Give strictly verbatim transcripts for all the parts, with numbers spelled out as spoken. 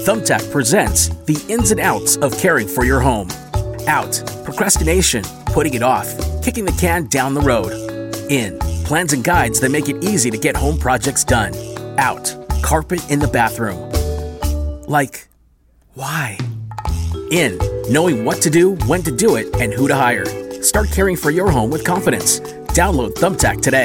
Thumbtack presents the ins and outs of caring for your home. Out, procrastination, putting it off, kicking the can down the road. In, plans and guides that make it easy to get home projects done. Out, carpet in the bathroom. Like, why? In, knowing what to do, when to do it, and who to hire. Start caring for your home with confidence. Download Thumbtack today.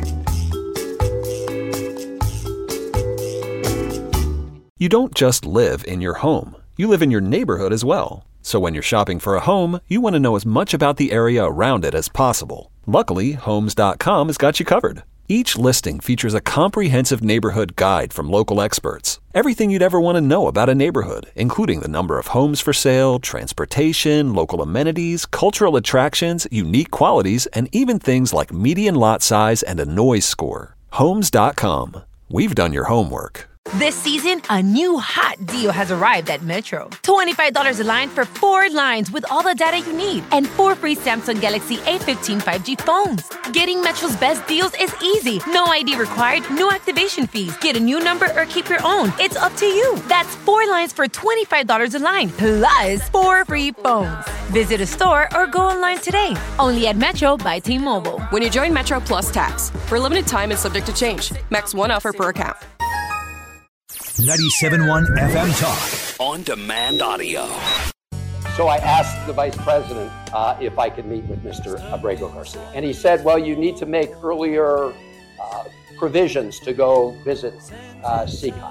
You don't just live in your home. You live in your neighborhood as well. So when you're shopping for a home, you want to know as much about the area around it as possible. Luckily, Homes dot com has got you covered. Each listing features a comprehensive neighborhood guide from local experts. Everything you'd ever want to know about a neighborhood, including the number of homes for sale, transportation, local amenities, cultural attractions, unique qualities, and even things like median lot size and a noise score. Homes dot com. We've done your homework. This season, a new hot deal has arrived at Metro. twenty-five dollars a line for four lines with all the data you need and four free Samsung Galaxy A fifteen five G phones. Getting Metro's best deals is easy. No I D required, no activation fees. Get a new number or keep your own. It's up to you. That's four lines for twenty-five dollars a line, plus four free phones. Visit a store or go online today. Only at Metro by T-Mobile. When you join Metro Plus Tax, for a limited time and subject to change. Max one offer per account. ninety-seven point one F M Talk. On demand audio. So I asked the vice president uh, if I could meet with Mister Abrego Garcia. And he said, well, you need to make earlier uh, provisions to go visit uh, C CON.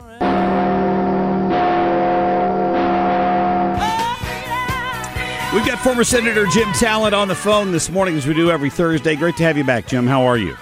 We've got former Senator Jim Talent on the phone this morning, as we do every Thursday. Great to have you back, Jim. How are you?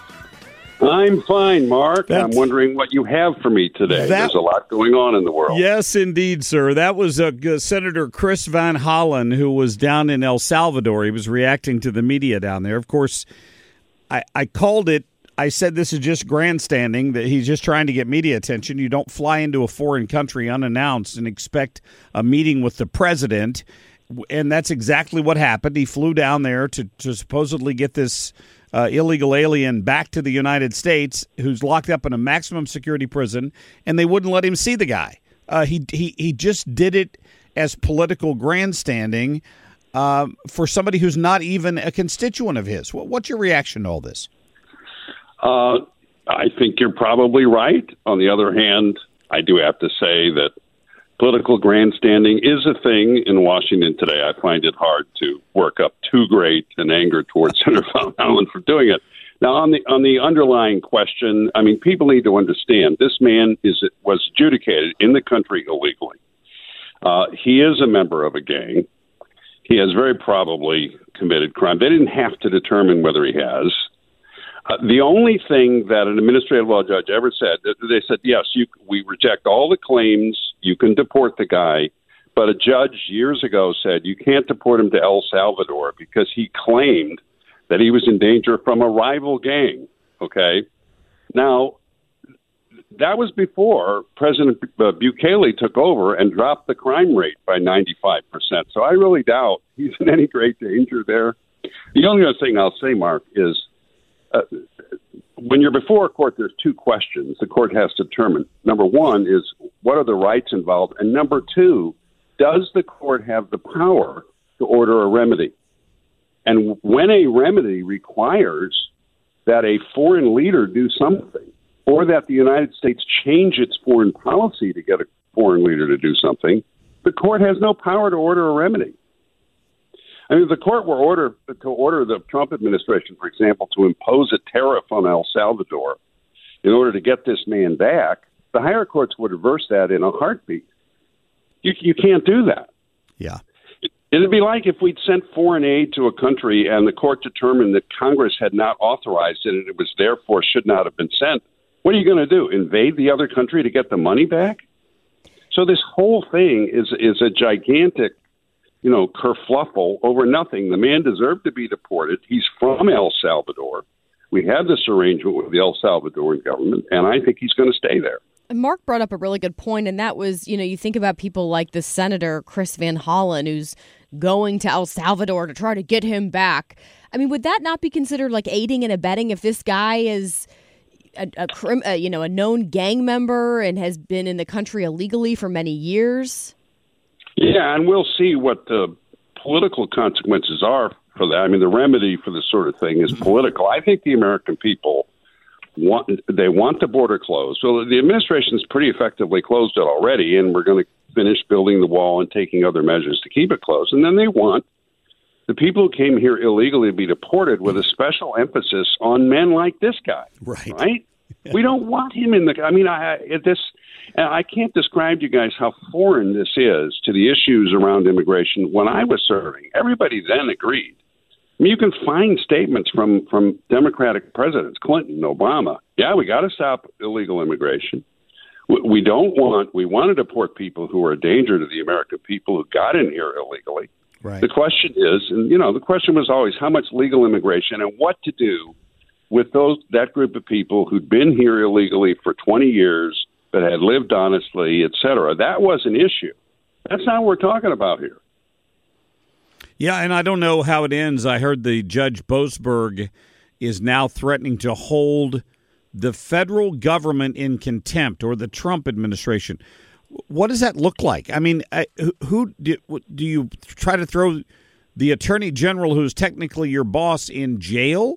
I'm fine, Mark. That's, I'm wondering what you have for me today. That, There's a lot going on in the world. Yes, indeed, sir. That was uh, Senator Chris Van Hollen, who was down in El Salvador. He was reacting to the media down there. Of course, I, I called it. I said this is just grandstanding, that he's just trying to get media attention. You don't fly into a foreign country unannounced and expect a meeting with the president. And that's exactly what happened. He flew down there to, to supposedly get this Uh, illegal alien back to the United States, who's locked up in a maximum security prison, and they wouldn't let him see the guy. Uh, he he he just did it as political grandstanding uh, for somebody who's not even a constituent of his. What, what's your reaction to all this? Uh, I think you're probably right. On the other hand, I do have to say that political grandstanding is a thing in Washington today. I find it hard to work up too great an anger towards Senator Van Hollen for doing it. Now, on the on the underlying question, I mean, people need to understand this man is was adjudicated in the country illegally. Uh, he is a member of a gang. He has very probably committed crime. They didn't have to determine whether he has. Uh, the only thing that an administrative law judge ever said, they said, yes, you, we reject all the claims. You can deport the guy. But a judge years ago said you can't deport him to El Salvador because he claimed that he was in danger from a rival gang. Okay. Now, that was before President Bukele took over and dropped the crime rate by ninety-five percent. So I really doubt he's in any great danger there. The only other thing I'll say, Mark, is Uh, when you're before a court, there's two questions the court has to determine. Number one is, what are the rights involved? And number two, does the court have the power to order a remedy? And when a remedy requires that a foreign leader do something, or that the United States change its foreign policy to get a foreign leader to do something, the court has no power to order a remedy. I mean, if the court were ordered to order the Trump administration, for example, to impose a tariff on El Salvador in order to get this man back, the higher courts would reverse that in a heartbeat. You, you can't do that. Yeah. It'd be like if we'd sent foreign aid to a country and the court determined that Congress had not authorized it and it was therefore should not have been sent. What are you going to do? Invade the other country to get the money back? So this whole thing is is a gigantic, you know, kerfluffle over nothing. The man deserved to be deported. He's from El Salvador. We have this arrangement with the El Salvadoran government, and I think he's going to stay there. Mark brought up a really good point, and that was, you know, you think about people like the Senator Chris Van Hollen, who's going to El Salvador to try to get him back. I mean, would that not be considered like aiding and abetting if this guy is a, a, crim, a you know a known gang member and has been in the country illegally for many years. Yeah, and we'll see what the political consequences are for that. I mean, the remedy for this sort of thing is political. I think the American people want they want the border closed. So the administration's pretty effectively closed it already, and we're going to finish building the wall and taking other measures to keep it closed. And then they want the people who came here illegally to be deported with a special emphasis on men like this guy. Right. Right? We don't want him in the. I mean, I this. I can't describe to you guys how foreign this is to the issues around immigration. When I was serving, everybody then agreed. I mean, you can find statements from, from Democratic presidents, Clinton, Obama. Yeah, we got to stop illegal immigration. We, we don't want, we want to deport people who are a danger to the American people who got in here illegally. Right. The question is, and you know, the question was always how much legal immigration and what to do with those that group of people who'd been here illegally for twenty years, that had lived honestly, et cetera. That was an issue. That's not what we're talking about here. Yeah, and I don't know how it ends. I heard the Judge Boasberg is now threatening to hold the federal government in contempt, or the Trump administration. What does that look like? I mean, who do, do you try to throw the attorney general, who's technically your boss, in jail?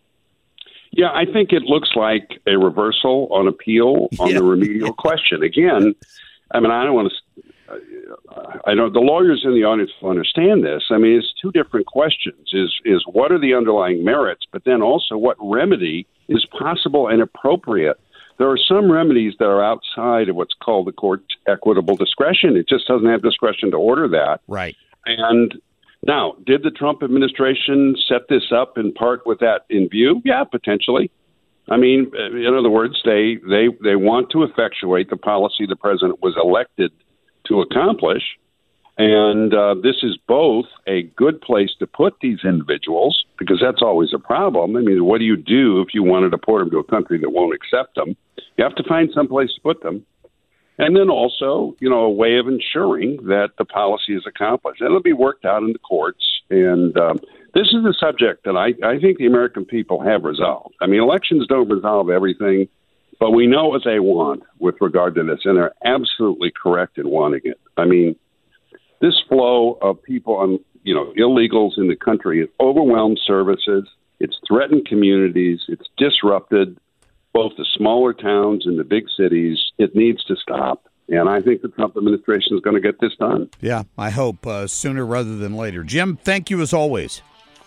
Yeah, I think it looks like a reversal on appeal on yeah. the remedial question. Again, I mean, I don't want to. I know the lawyers in the audience will understand this. I mean, it's two different questions: is is what are the underlying merits, but then also what remedy is possible and appropriate. There are some remedies that are outside of what's called the court's equitable discretion. It just doesn't have discretion to order that. Right. And now, did the Trump administration set this up in part with that in view? Yeah, potentially. I mean, in other words, they they, they want to effectuate the policy the president was elected to accomplish. And uh, this is both a good place to put these individuals, because that's always a problem. I mean, what do you do if you want to deport them to a country that won't accept them? You have to find some place to put them. And then also, you know, a way of ensuring that the policy is accomplished. And it'll be worked out in the courts. And um, this is a subject that I, I think the American people have resolved. I mean, elections don't resolve everything, but we know what they want with regard to this. And they're absolutely correct in wanting it. I mean, this flow of people on, you know, illegals in the country has overwhelmed services. It's threatened communities. It's disrupted both the smaller towns and the big cities. It needs to stop. And I think the Trump administration is going to get this done. Yeah, I hope uh, sooner rather than later. Jim, thank you as always.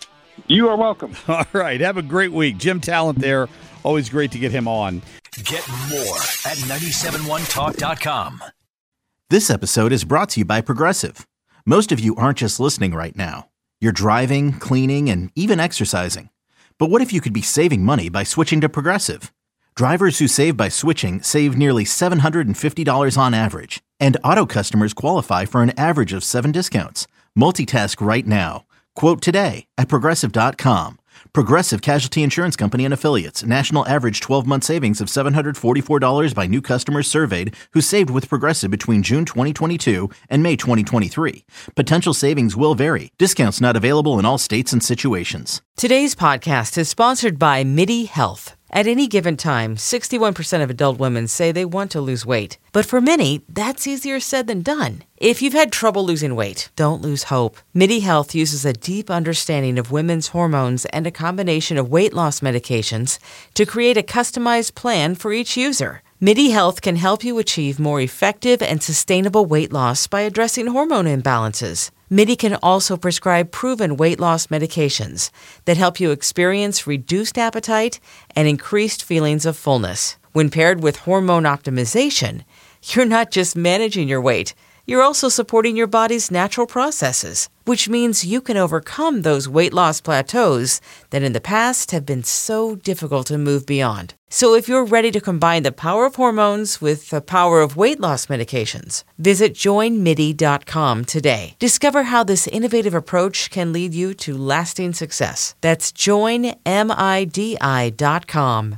You are welcome. All right, have a great week. Jim Talent there. Always great to get him on. Get more at nine seven one talk dot com. This episode is brought to you by Progressive. Most of you aren't just listening right now. You're driving, cleaning, and even exercising. But what if you could be saving money by switching to Progressive? Drivers who save by switching save nearly seven hundred fifty dollars on average. And auto customers qualify for an average of seven discounts. Multitask right now. Quote today at Progressive dot com. Progressive Casualty Insurance Company and Affiliates. National average twelve-month savings of seven hundred forty-four dollars by new customers surveyed who saved with Progressive between June twenty twenty-two and May twenty twenty-three. Potential savings will vary. Discounts not available in all states and situations. Today's podcast is sponsored by MIDI Health. At any given time, sixty-one percent of adult women say they want to lose weight. But for many, that's easier said than done. If you've had trouble losing weight, don't lose hope. MIDI Health uses a deep understanding of women's hormones and a combination of weight loss medications to create a customized plan for each user. MIDI Health can help you achieve more effective and sustainable weight loss by addressing hormone imbalances. MIDI can also prescribe proven weight loss medications that help you experience reduced appetite and increased feelings of fullness. When paired with hormone optimization, you're not just managing your weight, you're also supporting your body's natural processes, which means you can overcome those weight loss plateaus that in the past have been so difficult to move beyond. So if you're ready to combine the power of hormones with the power of weight loss medications, visit join midi dot com today. Discover how this innovative approach can lead you to lasting success. That's join midi dot com.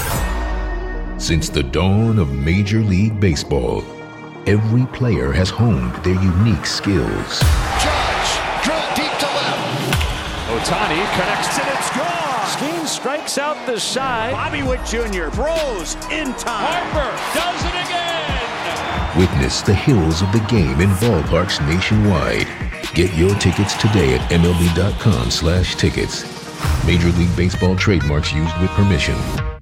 Since the dawn of Major League Baseball, every player has honed their unique skills. Judge, drill deep to left. Ohtani connects and it's gone. Skeen strikes out the side. Bobby Witt Junior throws in time. Harper does it again. Witness the heroes of the game in ballparks nationwide. Get your tickets today at M L B dot com slash tickets. Major League Baseball trademarks used with permission.